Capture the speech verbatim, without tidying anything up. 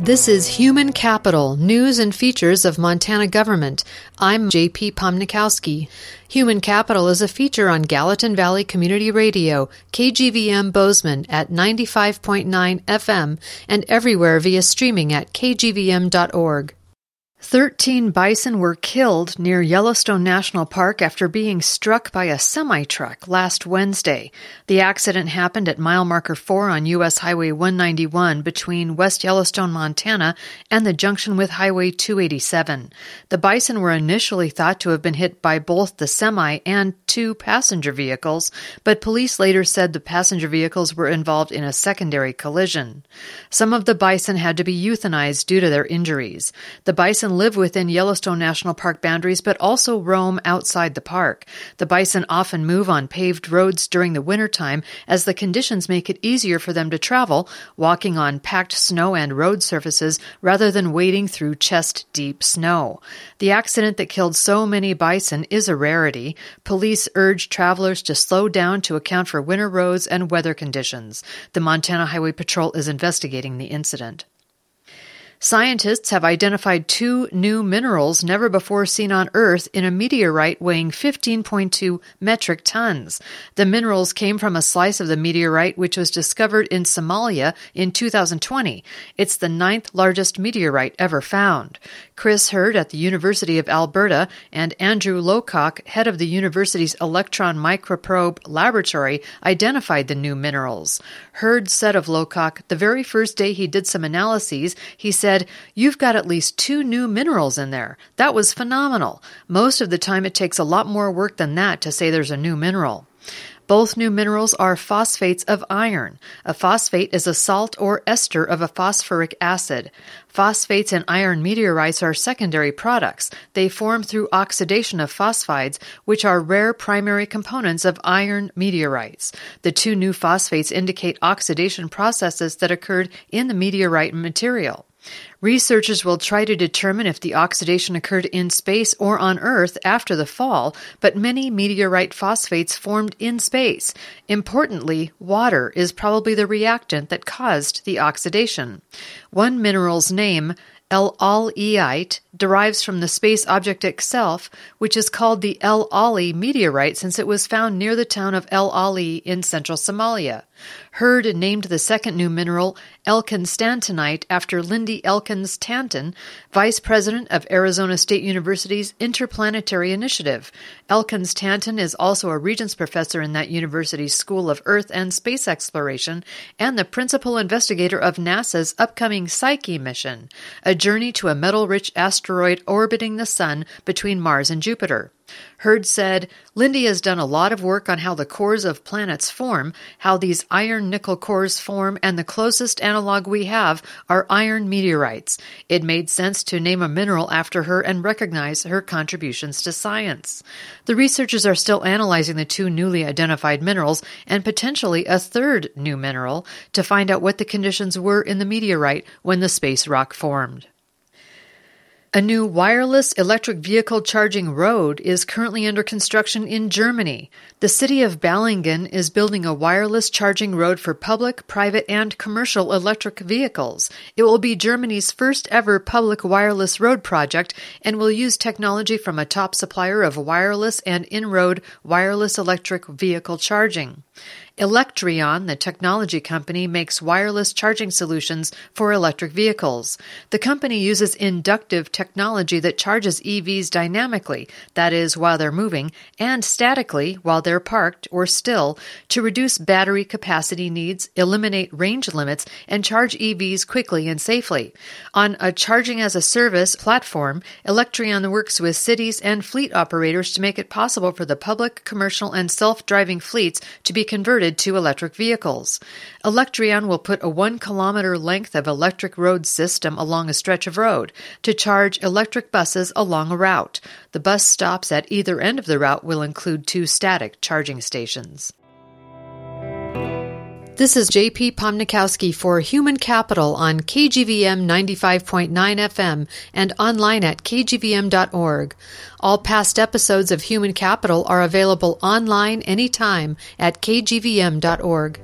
This is Human Capital, News and Features of Montana Government. I'm J P Pomnikowski. Human Capital is a feature on Gallatin Valley Community Radio, K G V M Bozeman at ninety-five point nine F M, and everywhere via streaming at k g v m dot org. Thirteen bison were killed near Yellowstone National Park after being struck by a semi-truck last Wednesday. The accident happened at mile marker four on U S Highway one ninety-one between West Yellowstone, Montana, and the junction with Highway two eighty-seven. The bison were initially thought to have been hit by both the semi and two passenger vehicles, but police later said the passenger vehicles were involved in a secondary collision. Some of the bison had to be euthanized due to their injuries. The bison live within Yellowstone National Park boundaries, but also roam outside the park. The bison often move on paved roads during the wintertime as the conditions make it easier for them to travel, walking on packed snow and road surfaces rather than wading through chest-deep snow. The accident that killed so many bison is a rarity. Police urge travelers to slow down to account for winter roads and weather conditions. The Montana Highway Patrol is investigating the incident. Scientists have identified two new minerals never before seen on Earth in a meteorite weighing fifteen point two metric tons. The minerals came from a slice of the meteorite which was discovered in Somalia in two thousand twenty. It's the ninth largest meteorite ever found. Chris Hurd at the University of Alberta and Andrew Lowcock, head of the university's Electron Microprobe Laboratory, identified the new minerals. Hurd said of Lowcock, the very first day he did some analyses, he said, "You've got at least two new minerals in there. That was phenomenal. Most of the time it takes a lot more work than that to say there's a new mineral." Both new minerals are phosphates of iron. A phosphate is a salt or ester of a phosphoric acid. Phosphates in iron meteorites are secondary products. They form through oxidation of phosphides, which are rare primary components of iron meteorites. The two new phosphates indicate oxidation processes that occurred in the meteorite material. Researchers will try to determine if the oxidation occurred in space or on Earth after the fall, but many meteorite phosphates formed in space. Importantly, water is probably the reactant that caused the oxidation. One mineral's name, El-Aliite, derives from the space object itself, which is called the El Ali meteorite since it was found near the town of El Ali in central Somalia. Hurd named the second new mineral Elkin-stantonite after Lindy Elkins Stanton, vice president of Arizona State University's Interplanetary Initiative. Elkins-Stanton is also a Regents Professor in that university's School of Earth and Space Exploration and the principal investigator of NASA's upcoming Psyche mission, a journey to a metal-rich asteroid orbiting the Sun between Mars and Jupiter. Hurd said, "Lindy has done a lot of work on how the cores of planets form, how these iron-nickel cores form, and the closest analog we have are iron meteorites. It made sense to name a mineral after her and recognize her contributions to science." The researchers are still analyzing the two newly identified minerals and potentially a third new mineral to find out what the conditions were in the meteorite when the space rock formed. A new wireless electric vehicle charging road is currently under construction in Germany. The city of Balingen is building a wireless charging road for public, private, and commercial electric vehicles. It will be Germany's first ever public wireless road project and will use technology from a top supplier of wireless and in-road wireless electric vehicle charging. Electrion, the technology company, makes wireless charging solutions for electric vehicles. The company uses inductive technology that charges E Vs dynamically, that is, while they're moving, and statically, while they're parked or still, to reduce battery capacity needs, eliminate range limits, and charge E Vs quickly and safely. On a charging-as-a-service platform, Electrion works with cities and fleet operators to make it possible for the public, commercial, and self-driving fleets to be converted to electric vehicles. Electrion will put a one-kilometer length of electric road system along a stretch of road to charge electric buses along a route. The bus stops at either end of the route will include two static charging stations. This is J P Pomnikowski for Human Capital on K G V M ninety-five point nine F M and online at k g v m dot org. All past episodes of Human Capital are available online anytime at k g v m dot org.